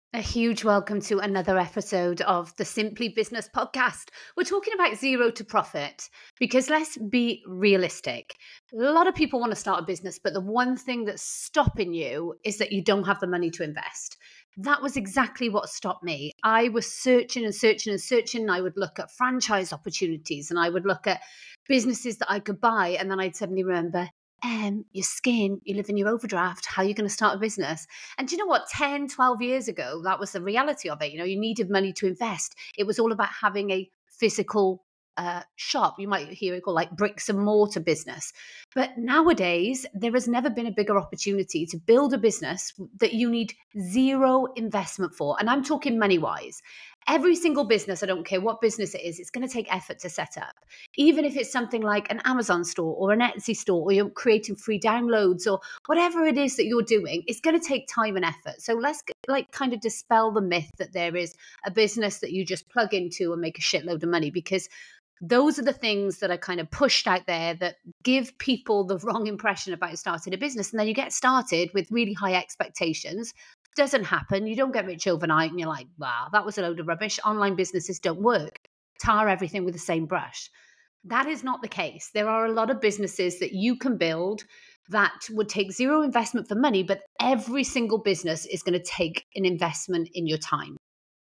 A huge welcome to another episode of the Simply Business podcast. We're talking about zero to profit because let's be realistic. A lot of people want to start a business, but the one thing that's stopping you is that you don't have the money to invest. That was exactly what stopped me. I was searching and searching and searching. And I would look at franchise opportunities and I would look at businesses that I could buy. And then I'd suddenly remember, your skin, you live in your overdraft. How are you going to start a business? And do you know what? 10, 12 years ago, that was the reality of it. You needed money to invest. It was all about having a physical shop. You might hear it called like bricks and mortar business. But nowadays, there has never been a bigger opportunity to build a business that you need zero investment for. And I'm talking money wise. Every single business, I don't care what business it is, it's going to take effort to set up. Even if it's something like an Amazon store or an Etsy store, or you're creating free downloads or whatever it is that you're doing, it's going to take time and effort. So let's kind of dispel the myth that there is a business that you just plug into and make a shitload of money, because those are the things that are kind of pushed out there that give people the wrong impression about starting a business. And then you get started with really high expectations. Doesn't happen. You don't get rich overnight and you're like, wow, that was a load of rubbish. Online businesses don't work. Tar everything with the same brush. That is not the case. There are a lot of businesses that you can build that would take zero investment for money, but every single business is going to take an investment in your time.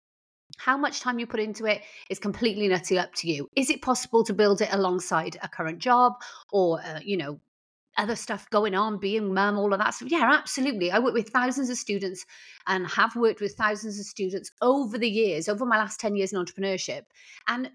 How much time you put into it is completely and utterly up to you. Is it possible to build it alongside a current job or, other stuff going on, being mum, all of that stuff? Yeah, absolutely. I work with thousands of students and have worked with thousands of students over the years, over my last 10 years in entrepreneurship. And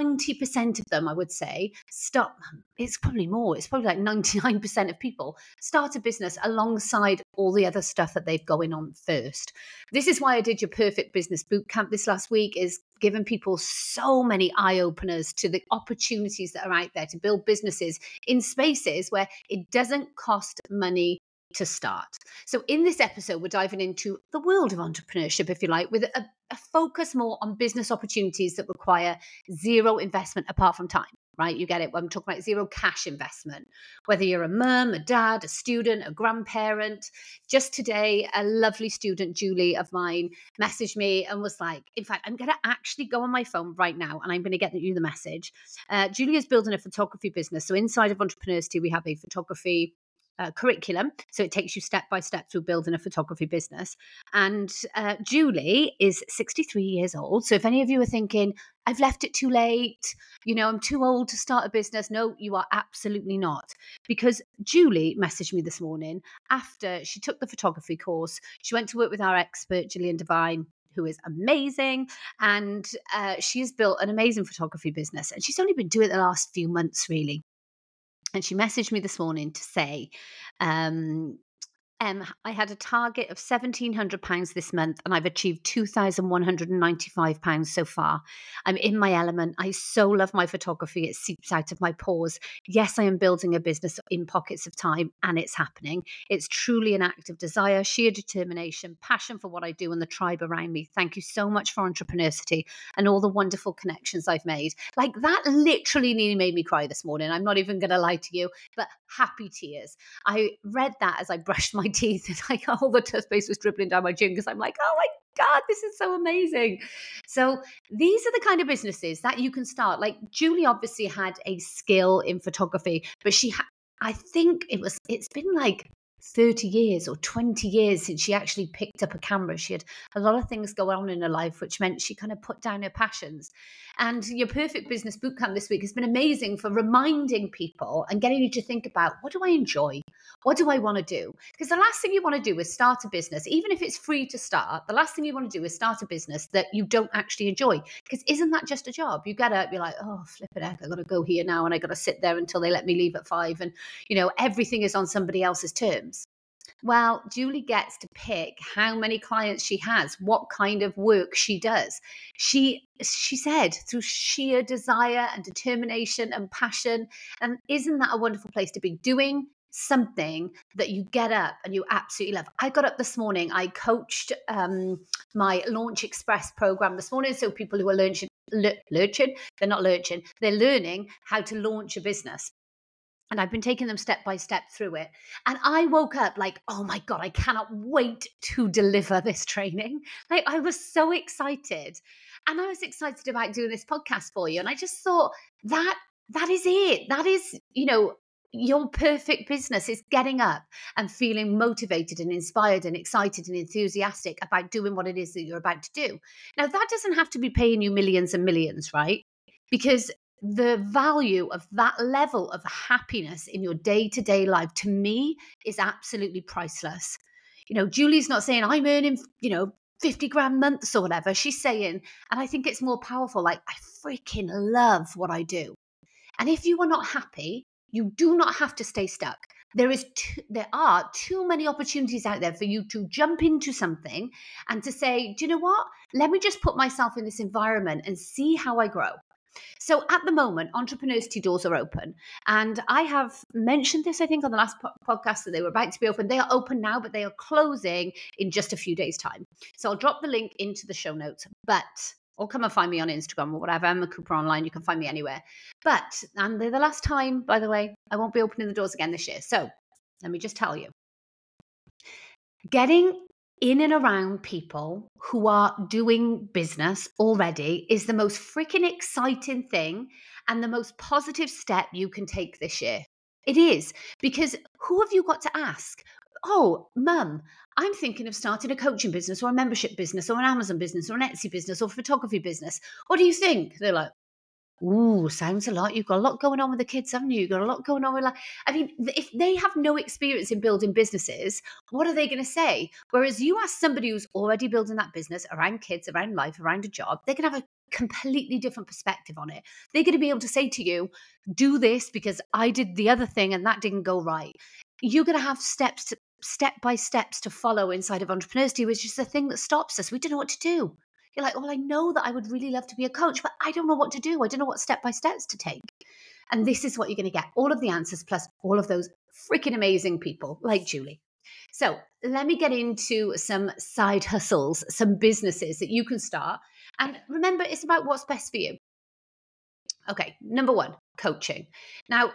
90% of them, I would say, start, it's probably more, it's probably like 99% of people start a business alongside all the other stuff that they've going on first. This is why I did your Perfect Business Bootcamp this last week, is giving people so many eye openers to the opportunities that are out there to build businesses in spaces where it doesn't cost money to start. So in this episode, we're diving into the world of entrepreneurship, if you like, with a focus more on business opportunities that require zero investment apart from time. Right? You get it. I'm talking about zero cash investment, whether you're a mum, a dad, a student, a grandparent. Just today, a lovely student, Julie, of mine, messaged me and was like, in fact, I'm going to actually go on my phone right now and I'm going to get you the message. Julie is building a photography business. So inside of Entrepreneurity, we have a photography curriculum. So it takes you step by step through building a photography business. And Julie is 63 years old. So if any of you are thinking, I've left it too late, I'm too old to start a business. No, you are absolutely not. Because Julie messaged me this morning after she took the photography course. She went to work with our expert, Gillian Devine, who is amazing. And she has built an amazing photography business. And she's only been doing it the last few months, really. And she messaged me this morning to say, I had a target of £1,700 this month and I've achieved £2,195 so far. I'm in my element. I so love my photography. It seeps out of my pores. Yes, I am building a business in pockets of time and it's happening. It's truly an act of desire, sheer determination, passion for what I do and the tribe around me. Thank you so much for Entrepreneurity and all the wonderful connections I've made. Like that literally nearly made me cry this morning. I'm not even going to lie to you, but happy tears. I read that as I brushed my teeth and like all the toothpaste was dribbling down my chin because I'm like, oh my God, this is so amazing. So these are the kind of businesses that you can start. Like Julie obviously had a skill in photography, but I think it's been like 30 years or 20 years since she actually picked up a camera. She had a lot of things go on in her life, which meant she kind of put down her passions. And your Perfect Business Bootcamp this week has been amazing for reminding people and getting you to think about, what do I enjoy? What do I want to do? Because the last thing you want to do is start a business, even if it's free to start, the last thing you want to do is start a business that you don't actually enjoy. Because isn't that just a job? You get up, you're like, oh, flipping heck, I got to go here now and I got to sit there until they let me leave at 5. And, everything is on somebody else's terms. Well, Julie gets to pick how many clients she has, what kind of work she does. She said through sheer desire and determination and passion. And isn't that a wonderful place to be, doing something that you get up and you absolutely love? I got up this morning. I coached my Launch Express program this morning. So people who are they're not lurching, they're learning how to launch a business. And I've been taking them step by step through it. And I woke up like, oh my God, I cannot wait to deliver this training. Like, I was so excited. And I was excited about doing this podcast for you. And I just thought that is it. That is, your perfect business is getting up and feeling motivated and inspired and excited and enthusiastic about doing what it is that you're about to do. Now, that doesn't have to be paying you millions and millions, right? Because the value of that level of happiness in your day-to-day life, to me, is absolutely priceless. Julie's not saying I'm earning, 50 grand months or whatever. She's saying, and I think it's more powerful, like, I freaking love what I do. And if you are not happy, you do not have to stay stuck. There are too many opportunities out there for you to jump into something and to say, do you know what? Let me just put myself in this environment and see how I grow. So at the moment, Entrepreneur's doors are open. And I have mentioned this, I think, on the last podcast that they were about to be open. They are open now, but they are closing in just a few days' time. So I'll drop the link into the show notes. Or come and find me on Instagram or whatever. Emma Cooper Online. You can find me anywhere. And they're the last time, by the way, I won't be opening the doors again this year. So let me just tell you. Getting in and around people who are doing business already is the most freaking exciting thing and the most positive step you can take this year. It is, because who have you got to ask? Oh, mum, I'm thinking of starting a coaching business or a membership business or an Amazon business or an Etsy business or a photography business. What do you think? They're like, ooh, sounds a lot. You've got a lot going on with the kids, haven't you? You've got a lot going on with if they have no experience in building businesses, what are they going to say? Whereas you ask somebody who's already building that business around kids, around life, around a job, they can have a completely different perspective on it. They're going to be able to say to you, do this because I did the other thing and that didn't go right. You're going to have step by steps to follow inside of Entrepreneur's which is the thing that stops us. We don't know what to do. You're like, well, I know that I would really love to be a coach, but I don't know what to do. I don't know what step by steps to take. And this is what you're going to get. All of the answers plus all of those freaking amazing people like Julie. So let me get into some side hustles, some businesses that you can start. And remember, it's about what's best for you. Okay, number one, coaching. Now,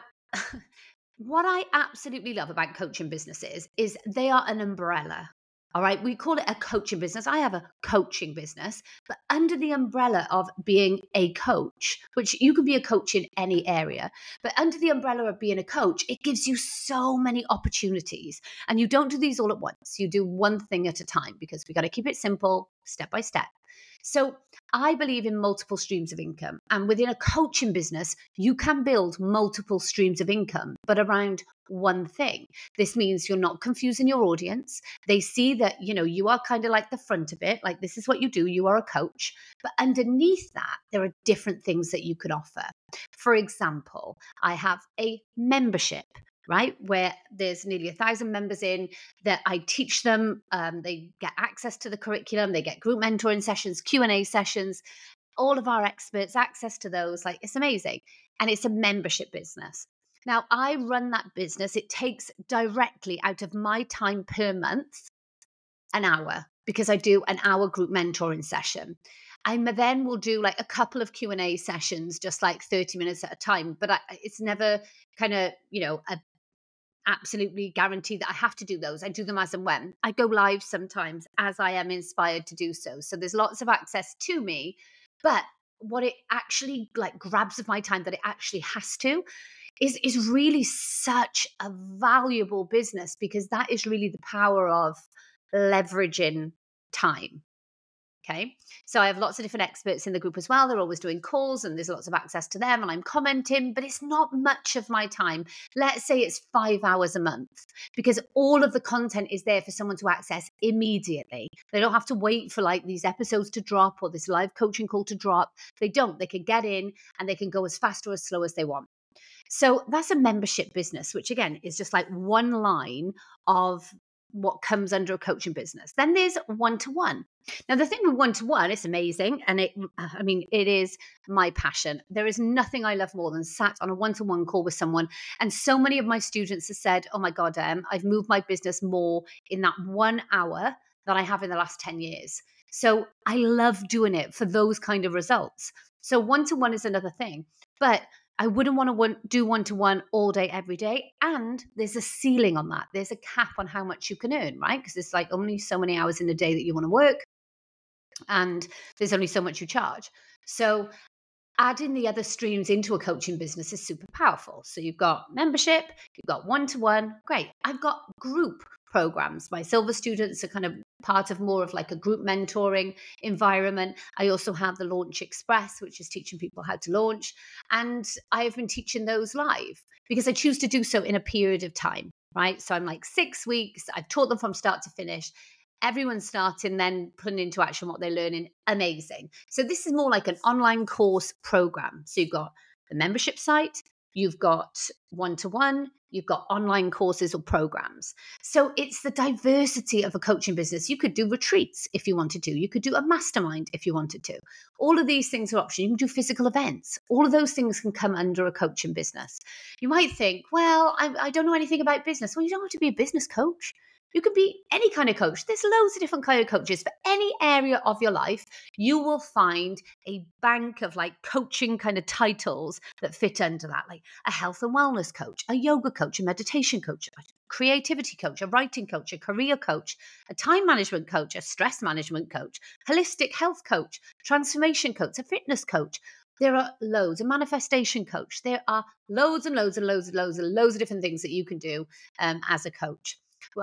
what I absolutely love about coaching businesses is they are an umbrella. All right, we call it a coaching business. I have a coaching business, but under the umbrella of being a coach, which you can be a coach in any area, but under the umbrella of being a coach, it gives you so many opportunities. And you don't do these all at once. You do one thing at a time because we got to keep it simple, step by step. So I believe in multiple streams of income. And within a coaching business, you can build multiple streams of income, but around one thing. This means you're not confusing your audience. They see that, you are kind of like the front of it, like this is what you do. You are a coach. But underneath that, there are different things that you could offer. For example, I have a membership, right? Where there's nearly 1,000 members in that I teach them. They get access to the curriculum. They get group mentoring sessions, Q&A sessions, all of our experts, access to those. Like, it's amazing. And it's a membership business. Now, I run that business. It takes directly out of my time per month, an hour, because I do an hour group mentoring session. I then will do like a couple of Q&A sessions, just like 30 minutes at a time. But it's never kind of, a absolutely guarantee that I have to do those. I do them as and when. I go live sometimes as I am inspired to do so. So there's lots of access to me. But what it actually like grabs of my time that it actually has to is really such a valuable business, because that is really the power of leveraging time. Okay. So I have lots of different experts in the group as well. They're always doing calls and there's lots of access to them and I'm commenting, but it's not much of my time. Let's say it's 5 hours a month, because all of the content is there for someone to access immediately. They don't have to wait for like these episodes to drop or this live coaching call to drop. They don't. They can get in and they can go as fast or as slow as they want. So that's a membership business, which again is just like one line of what comes under a coaching business. Then there's one-to-one. Now, the thing with one-to-one, it's amazing. And it is my passion. There is nothing I love more than sat on a one-to-one call with someone. And so many of my students have said, oh my God, I've moved my business more in that 1 hour than I have in the last 10 years. So I love doing it for those kind of results. So one-to-one is another thing. But I wouldn't want to do one-to-one all day, every day. And there's a ceiling on that. There's a cap on how much you can earn, right? Because it's like only so many hours in a day that you want to work, and there's only so much you charge. So adding the other streams into a coaching business is super powerful. So you've got membership, you've got one-to-one. Great. I've got group programs. My silver students are kind of part of more of like a group mentoring environment. I also have the Launch Express, which is teaching people how to launch. And I've been teaching those live because I choose to do so in a period of time, right? So I'm like 6 weeks. I've taught them from start to finish. Everyone's starting, then putting into action what they're learning. Amazing. So this is more like an online course program. So you've got the membership site, you've got one-to-one, you've got online courses or programs. So it's the diversity of a coaching business. You could do retreats if you wanted to. You could do a mastermind if you wanted to. All of these things are options. You can do physical events. All of those things can come under a coaching business. You might think, well, I don't know anything about business. Well, you don't have to be a business coach. You could be any kind of coach. There's loads of different kind of coaches. For any area of your life, you will find a bank of like coaching kind of titles that fit under that, like a health and wellness coach, a yoga coach, a meditation coach, a creativity coach, a writing coach, a career coach, a time management coach, a stress management coach, holistic health coach, transformation coach, a fitness coach. There are loads, a manifestation coach. There are loads and loads and loads and loads and loads of different things that you can do as a coach.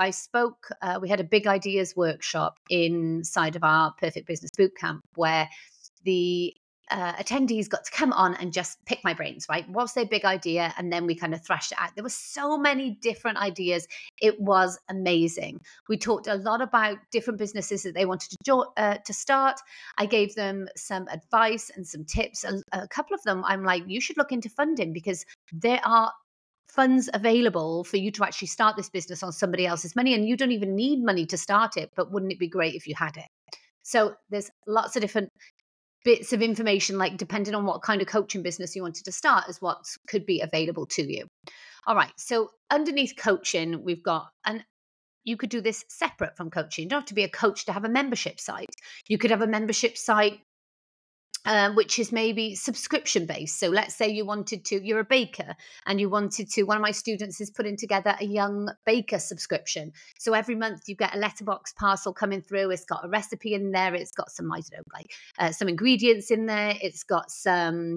We had a big ideas workshop inside of our Perfect Business Bootcamp where the attendees got to come on and just pick my brains, right? What's their big idea? And then we kind of thrashed it out. There were so many different ideas. It was amazing. We talked a lot about different businesses that they wanted to start. I gave them some advice and some tips. A couple of them, I'm like, you should look into funding because there are funds available for you to actually start this business on somebody else's money, and you don't even need money to start it, but wouldn't it be great if you had it? So there's lots of different bits of information, like depending on what kind of coaching business you wanted to start, is what could be available to you. All right, so underneath coaching, we've got, and you could do this separate from coaching. You don't have to be a coach to have a membership site. You could have a membership site which is maybe subscription based. So let's say you're a baker and you wanted to, one of my students is putting together a young baker subscription. So every month you get a letterbox parcel coming through. It's got a recipe in there. It's got some, I don't know, like some ingredients in there. It's got some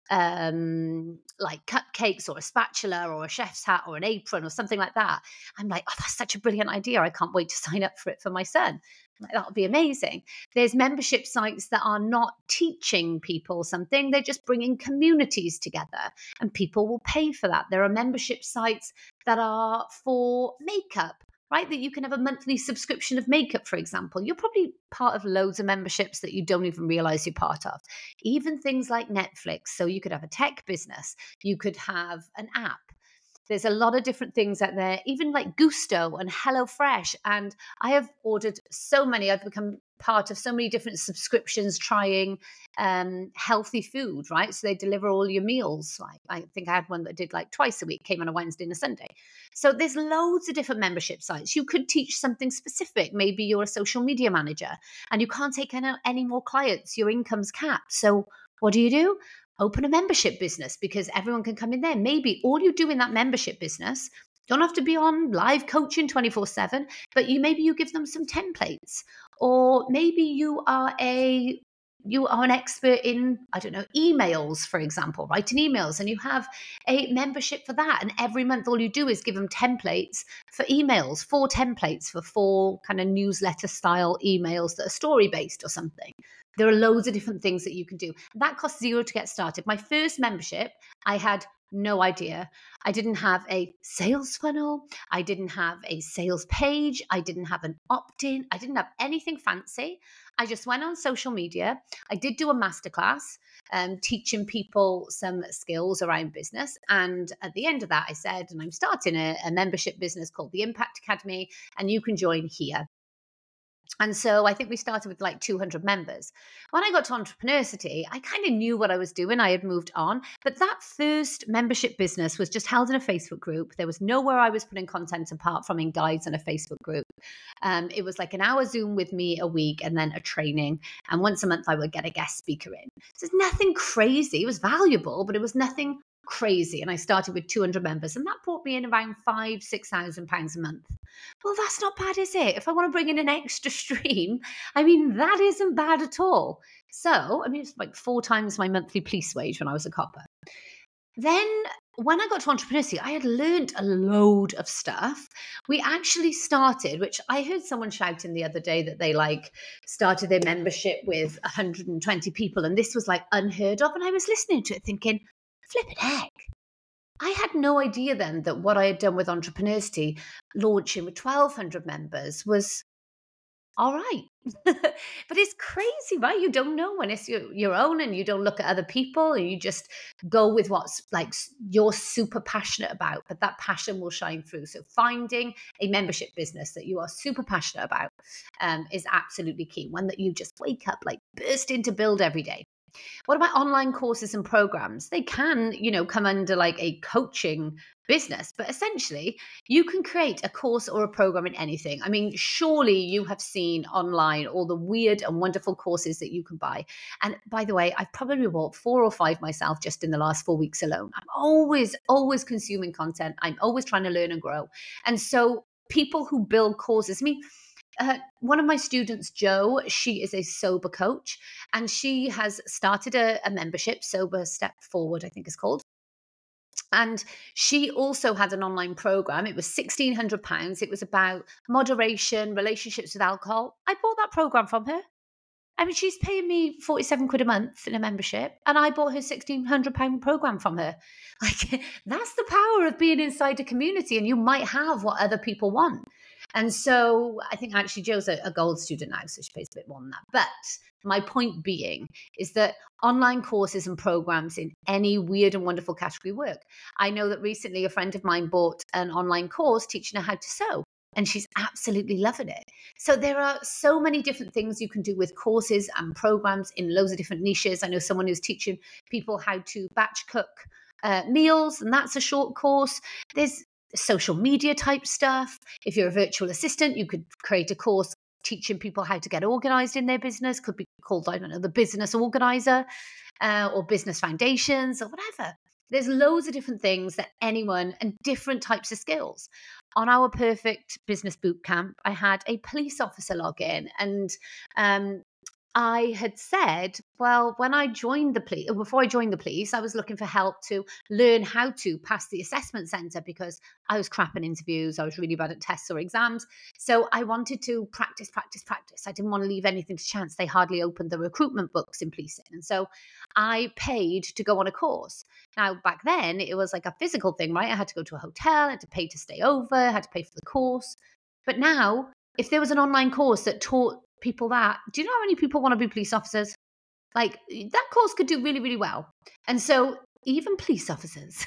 like cupcakes or a spatula or a chef's hat or an apron or something like that. I'm like, oh, that's such a brilliant idea. I can't wait to sign up for it for my son. Like, that would be amazing. There's membership sites that are not teaching people something. They're just bringing communities together and people will pay for that. There are membership sites that are for makeup, right? That you can have a monthly subscription of makeup, for example. You're probably part of loads of memberships that you don't even realize you're part of. Even things like Netflix. So you could have a tech business. You could have an app. There's a lot of different things out there, even like Gusto and HelloFresh. And I have ordered so many. I've become part of so many different subscriptions trying healthy food, right? So they deliver all your meals. Like, I think I had one that did like twice a week, came on a Wednesday and a Sunday. So there's loads of different membership sites. You could teach something specific. Maybe you're a social media manager and you can't take any more clients. Your income's capped. So what do? Open a membership business because everyone can come in there. Maybe all you do in that membership business, don't have to be on live coaching 24/7, but maybe you give them some templates, or maybe you are an expert in, I don't know, emails, for example, writing emails, and you have a membership for that. And every month, all you do is give them templates for emails, 4 templates for 4 kind of newsletter style emails that are story based or something. There are loads of different things that you can do. That costs $0 to get started. My first membership, I had no idea. I didn't have a sales funnel. I didn't have a sales page. I didn't have an opt-in. I didn't have anything fancy. I just went on social media. I did do a masterclass teaching people some skills around business. And at the end of that, I said, and I'm starting a membership business called the Impact Academy, and you can join here. And so I think we started with like 200 members. When I got to Entrepreneurcity, I kind of knew what I was doing. I had moved on. But that first membership business was just held in a Facebook group. There was nowhere I was putting content apart from in guides in a Facebook group. It was like an hour Zoom with me a week and then a training. And once a month, I would get a guest speaker in. So it's nothing crazy. It was valuable, but it was nothing crazy. And I started with 200 members, and that brought me in around £5,000-6,000 a month. Well, that's not bad, is it? If I want to bring in an extra stream, I mean, that isn't bad at all. So, I mean, it's like 4 times my monthly police wage when I was a copper. Then when I got to Entrepreneurship, I had learned a load of stuff. We actually started, which I heard someone shouting the other day that they like started their membership with 120 people, and this was like unheard of. And I was listening to it thinking, flipping heck. I had no idea then that what I had done with Entrepreneurship, launching with 1,200 members, was all right. But it's crazy, right? You don't know when it's your own, and you don't look at other people, and you just go with what's like you're super passionate about, but that passion will shine through. So finding a membership business that you are super passionate about is absolutely key. One that you just wake up, like burst into build every day. What about online courses and programs? They can, come under like a coaching business, but essentially you can create a course or a program in anything. I mean, surely you have seen online all the weird and wonderful courses that you can buy. And by the way, I've probably bought 4 or 5 myself just in the last 4 weeks alone. I'm always consuming content. I'm always trying to learn and grow. And so people who build courses, I mean, one of my students, Jo, she is a sober coach, and she has started a membership, Sober Step Forward, I think it's called. And she also had an online program. It was £1,600. It was about moderation, relationships with alcohol. I bought that program from her. I mean, she's paying me 47 quid a month in a membership, and I bought her £1,600 program from her. Like, that's the power of being inside a community, and you might have what other people want. And so I think actually Jo's a gold student now, so she pays a bit more than that. But my point being is that online courses and programs in any weird and wonderful category work. I know that recently a friend of mine bought an online course teaching her how to sew, and she's absolutely loving it. So there are so many different things you can do with courses and programs in loads of different niches. I know someone who's teaching people how to batch cook meals, and that's a short course. There's social media type stuff. If you're a virtual assistant, you could create a course teaching people how to get organized in their business. Could be called, I don't know, the business organizer or business foundations or whatever. There's loads of different things that anyone, and different types of skills. On our Perfect Business Bootcamp, I had a police officer log in, and I had said, well, when I joined the police, before I joined the police, I was looking for help to learn how to pass the assessment centre because I was crap in interviews. I was really bad at tests or exams. So I wanted to practice. I didn't want to leave anything to chance. They hardly opened the recruitment books in policing. And so I paid to go on a course. Now, back then, it was like a physical thing, right? I had to go to a hotel, I had to pay to stay over, I had to pay for the course. But now, if there was an online course that taught people that, do you know how many people want to be police officers? Like, that course could do really, really well. And so even police officers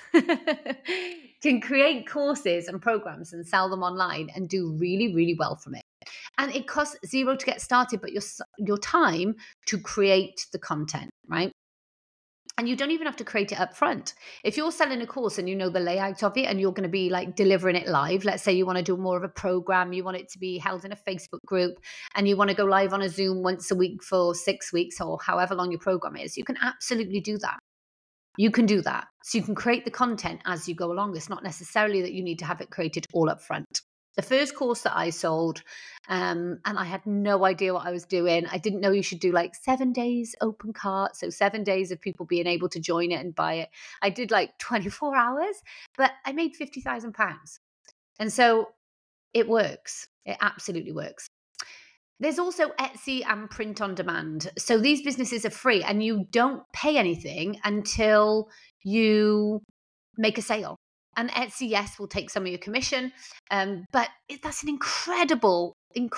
can create courses and programs and sell them online and do really, really well from it. And it costs zero to get started, but your time to create the content, right? And you don't even have to create it up front. If you're selling a course and you know the layout of it and you're going to be like delivering it live, let's say you want to do more of a program, you want it to be held in a Facebook group, and you want to go live on a Zoom once a week for 6 weeks or however long your program is, you can absolutely do that. You can do that. So you can create the content as you go along. It's not necessarily that you need to have it created all up front. The first course that I sold, and I had no idea what I was doing. I didn't know you should do like 7 days open cart. So 7 days of people being able to join it and buy it. I did like 24 hours, but I made £50,000. And so it works. It absolutely works. There's also Etsy and print on demand. So these businesses are free and you don't pay anything until you make a sale. And Etsy, yes, will take some of your commission, but that's an incredible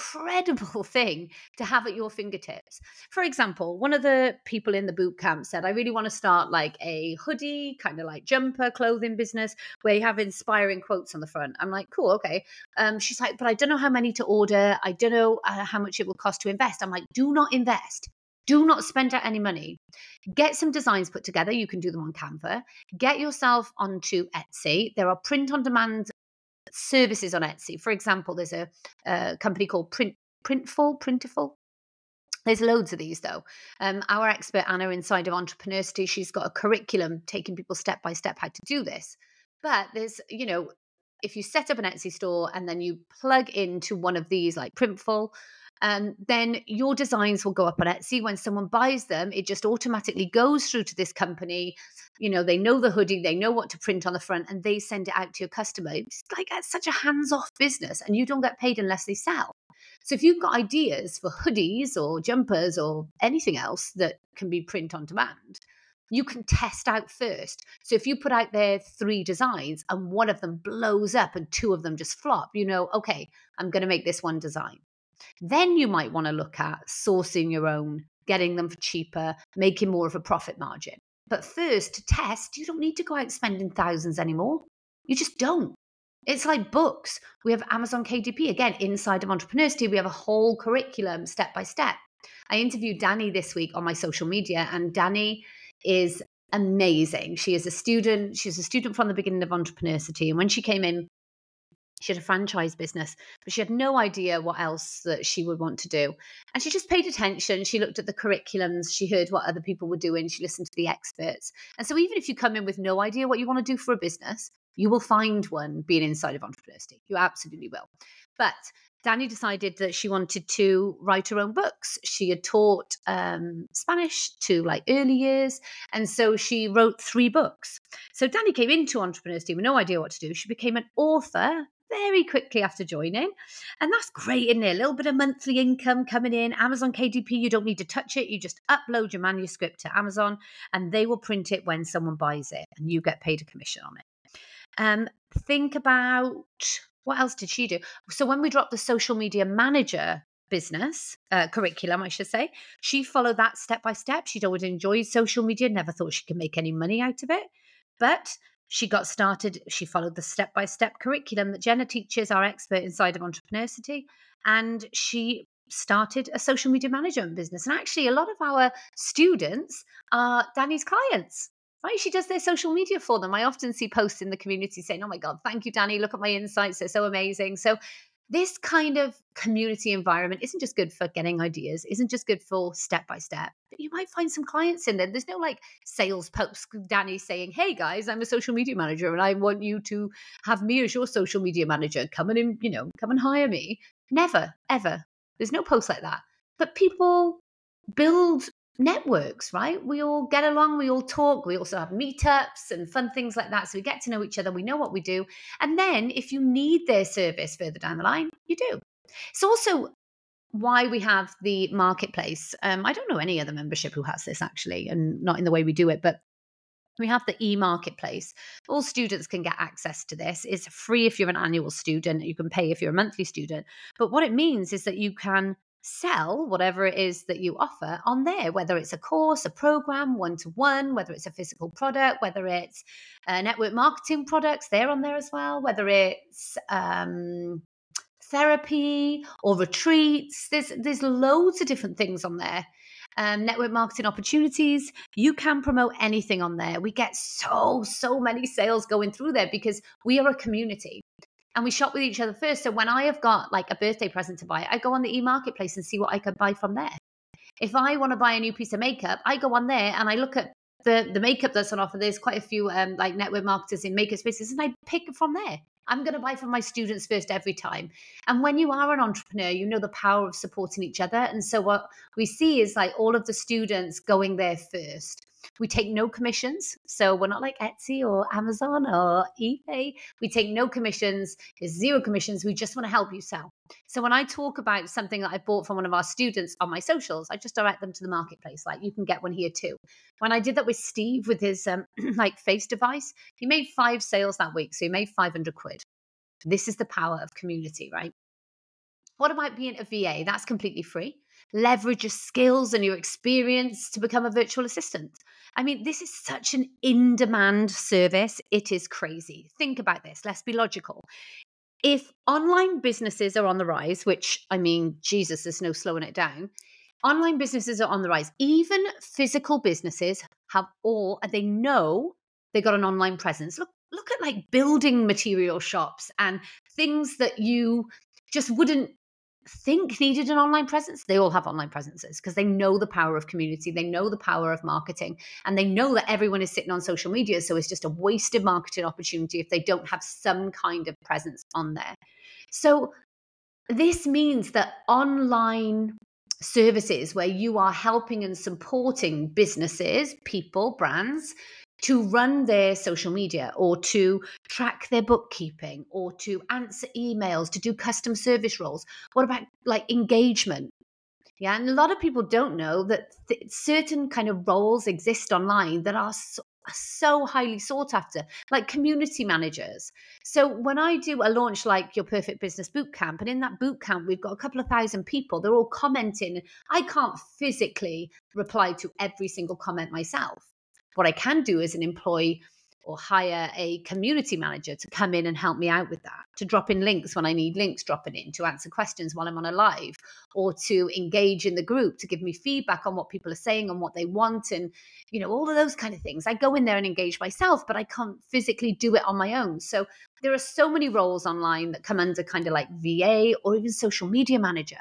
thing to have at your fingertips. For example, one of the people in the boot camp said, I really want to start like a hoodie, kind of like jumper clothing business where you have inspiring quotes on the front. I'm like, cool, okay. She's like, but I don't know how many to order. I don't know how much it will cost to invest. I'm like, do not invest. Do not spend out any money. Get some designs put together. You can do them on Canva. Get yourself onto Etsy. There are print-on-demand services on Etsy. For example, there's a company called Printful. There's loads of these though. Our expert Anna inside of Entrepreneurcity, she's got a curriculum taking people step by step how to do this. But there's, if you set up an Etsy store and then you plug into one of these like Printful, then your designs will go up on Etsy. When someone buys them, it just automatically goes through to this company. They know the hoodie, they know what to print on the front, and they send it out to your customer. It's like it's such a hands-off business, and you don't get paid unless they sell. So if you've got ideas for hoodies or jumpers or anything else that can be print on demand, you can test out first. So if you put out there 3 designs and one of them blows up and 2 of them just flop, okay, I'm going to make this one design. Then you might want to look at sourcing your own, getting them for cheaper, making more of a profit margin. But first, to test, you don't need to go out spending thousands anymore. You just don't. It's like books. We have Amazon KDP, again, inside of Entrepreneurcity. We have a whole curriculum, step by step. I interviewed Danny this week on my social media, and Danny is amazing. She's a student from the beginning of Entrepreneurcity. And when she came in, she had a franchise business, but she had no idea what else that she would want to do. And she just paid attention. She looked at the curriculums. She heard what other people were doing. She listened to the experts. And so even if you come in with no idea what you want to do for a business, you will find one being inside of Entrepreneurcity. You absolutely will. But Danny decided that she wanted to write her own books. She had taught Spanish to like early years. And so she wrote 3 books. So Danny came into Entrepreneurcity with no idea what to do. She became an author very quickly after joining. And that's great, isn't it? A little bit of monthly income coming in. Amazon KDP, you don't need to touch it. You just upload your manuscript to Amazon and they will print it when someone buys it and you get paid a commission on it. Think about, what else did she do? So when we dropped the social media manager business curriculum, I should say, she followed that step by step. She'd always enjoyed social media, never thought she could make any money out of it. But she got started, she followed the step-by-step curriculum that Jenna teaches, our expert inside of Entrepreneurcity, and she started a social media management business. And actually, a lot of our students are Danny's clients, right? She does their social media for them. I often see posts in the community saying, oh my God, thank you, Danny. Look at my insights. They're so amazing. So this kind of community environment isn't just good for getting ideas, isn't just good for step by step, but you might find some clients in there. There's no like sales post Danny saying, hey guys, I'm a social media manager and I want you to have me as your social media manager. Come and, come and hire me. Never, ever. There's no post like that. But people build networks, right? We all get along, we all talk, we also have meetups and fun things like that. So we get to know each other, we know what we do. And then if you need their service further down the line, you do. It's also why we have the marketplace. I don't know any other membership who has this actually, and not in the way we do it, but we have the e-marketplace. All students can get access to this. It's free if you're an annual student. You can pay if you're a monthly student. But what it means is that you can sell whatever it is that you offer on there, whether it's a course, a program, one-to-one, whether it's a physical product, whether it's network marketing products, they're on there as well, whether it's therapy or retreats. There's loads of different things on there. Network marketing opportunities. You can promote anything on there. We get so many sales going through there because we are a community. And we shop with each other first. So when I have got like a birthday present to buy, I go on the e-marketplace and see what I can buy from there. If I want to buy a new piece of makeup, I go on there and I look at the makeup that's on offer. There's quite a few like network marketers in makeup spaces and I pick from there. I'm going to buy from my students first every time. And when you are an entrepreneur, you know the power of supporting each other. And so what we see is like all of the students going there first. We take no commissions. So we're not like Etsy or Amazon or eBay. We take no commissions. There's 0 commissions. We just want to help you sell. So when I talk about something that I bought from one of our students on my socials, I just direct them to the marketplace. Like you can get one here too. When I did that with Steve with his like face device, he made 5 sales that week. So he made 500 quid. This is the power of community, right? What about being a VA? That's completely free. Leverage your skills and your experience to become a virtual assistant. I mean, this is such an in-demand service. It is crazy. Think about this. Let's be logical. If online businesses are on the rise, which, I mean, Jesus, there's no slowing it down. Online businesses are on the rise. Even physical businesses have they know they got an online presence. Look at like building material shops and things that you just wouldn't think needed an online presence, they all have online presences because they know the power of community, they know the power of marketing, and they know that everyone is sitting on social media. So it's just a wasted marketing opportunity if they don't have some kind of presence on there. So this means that online services where you are helping and supporting businesses, people, brands to run their social media or to track their bookkeeping or to answer emails, to do custom service roles. What about like engagement? Yeah, and a lot of people don't know that certain kind of roles exist online that are so highly sought after, like community managers. So when I do a launch like Your Perfect Business Bootcamp, and in that bootcamp we've got a couple of thousand people, they're all commenting. I can't physically reply to every single comment myself. What I can do is an employee or hire a community manager to come in and help me out with that, to drop in links when I need links dropping in, to answer questions while I'm on a live, or to engage in the group, to give me feedback on what people are saying and what they want, and all of those kind of things. I go in there and engage myself, but I can't physically do it on my own. So there are so many roles online that come under kind of like VA or even social media manager,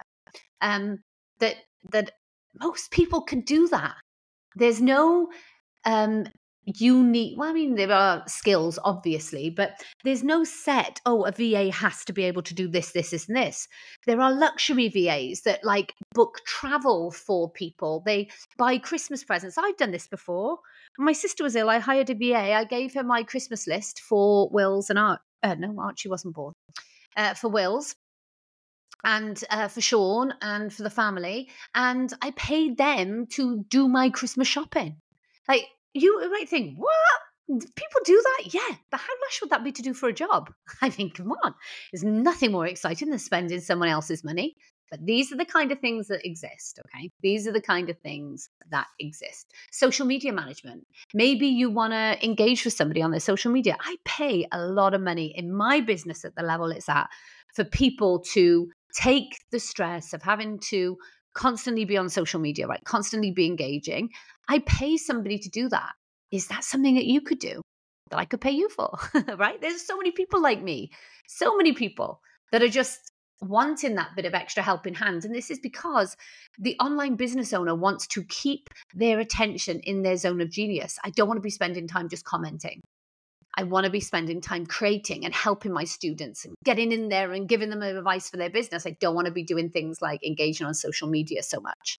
that most people can do that. There's no unique, well, I mean, there are skills obviously, but there's no set, a VA has to be able to do this, and this. There are luxury VAs that like book travel for people. They buy Christmas presents. I've done this before. When my sister was ill, I hired a VA. I gave her my Christmas list for Wills and Archie wasn't born. For Wills and for Sean and for the family, and I paid them to do my Christmas shopping. Like, you might think, what? People do that? Yeah. But how much would that be to do for a job? I mean, come on. There's nothing more exciting than spending someone else's money. But these are the kind of things that exist, okay? These are the kind of things that exist. Social media management. Maybe you want to engage with somebody on their social media. I pay a lot of money in my business at the level it's at for people to take the stress of having to constantly be on social media, right? Constantly be engaging. I pay somebody to do that. Is that something that you could do that I could pay you for, right? There's so many people like me, so many people that are just wanting that bit of extra helping hand. And this is because the online business owner wants to keep their attention in their zone of genius. I don't want to be spending time just commenting. I want to be spending time creating and helping my students and getting in there and giving them advice for their business. I don't want to be doing things like engaging on social media so much.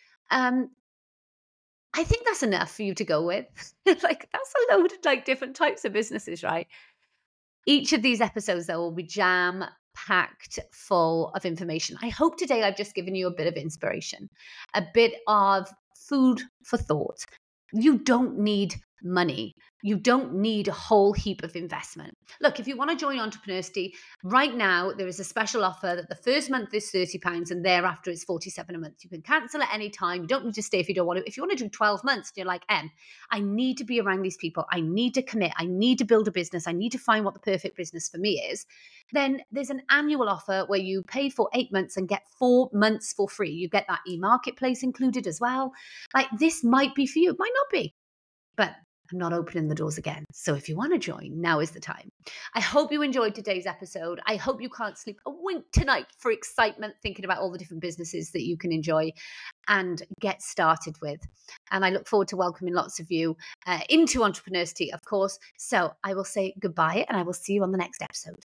I think that's enough for you to go with. Like, that's a load of like different types of businesses, right? Each of these episodes, though, will be jam-packed full of information. I hope today I've just given you a bit of inspiration, a bit of food for thought. You don't need money. You don't need a whole heap of investment. Look, if you want to join Entrepreneursty, right now there is a special offer that the first month is £30 and thereafter it's £47 a month. You can cancel at any time. You don't need to stay if you don't want to. If you want to do 12 months, you're like, I need to be around these people. I need to commit. I need to build a business. I need to find what the perfect business for me is. Then there's an annual offer where you pay for 8 months and get 4 months for free. You get that e-marketplace included as well. Like, this might be for you. It might not be, but I'm not opening the doors again. So if you want to join, now is the time. I hope you enjoyed today's episode. I hope you can't sleep a wink tonight for excitement, thinking about all the different businesses that you can enjoy and get started with. And I look forward to welcoming lots of you into Entrepreneursty, of course. So I will say goodbye and I will see you on the next episode.